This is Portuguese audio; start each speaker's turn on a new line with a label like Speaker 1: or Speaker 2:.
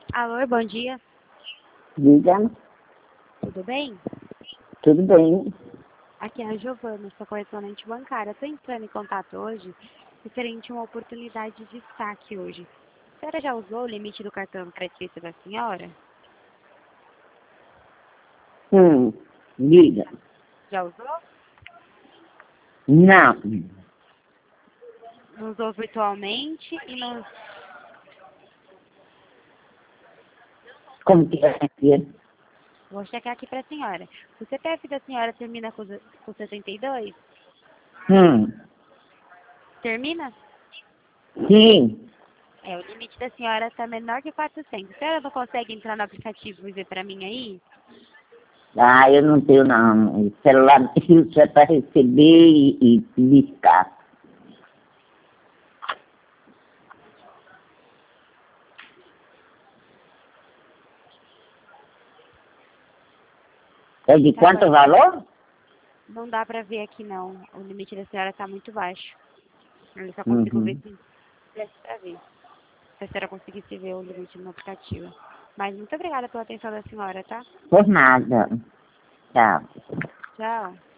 Speaker 1: Alô, bom dia.
Speaker 2: Diga,
Speaker 1: Tudo bem?
Speaker 2: tudo bem?
Speaker 1: Aqui é a Giovana, sua correspondente bancária. Estou entrando em contato hoje referente a uma oportunidade de destaque hoje. A senhora já usou o limite do cartão creditista da senhora?
Speaker 2: Diga.
Speaker 1: Já usou?
Speaker 2: Não.
Speaker 1: Não usou virtualmente e não...
Speaker 2: Como que é aqui?
Speaker 1: Vou checar aqui para a senhora. O CPF da senhora termina com 62? Termina?
Speaker 2: Sim.
Speaker 1: É, o limite da senhora está menor que 400. A senhora não consegue entrar no aplicativo e ver para mim aí?
Speaker 2: Ah, eu não tenho não. O celular isso é para receber e piscar. É de
Speaker 1: Tá
Speaker 2: quanto
Speaker 1: bom.
Speaker 2: valor?
Speaker 1: Não dá para ver aqui não. O limite da senhora está muito baixo. Eu só consigo ver
Speaker 2: Uhum.
Speaker 1: se desse para ver. Se a senhora conseguisse ver o limite no aplicativo. Mas muito obrigada pela atenção da senhora, tá?
Speaker 2: Por nada. Tchau.
Speaker 1: Tchau.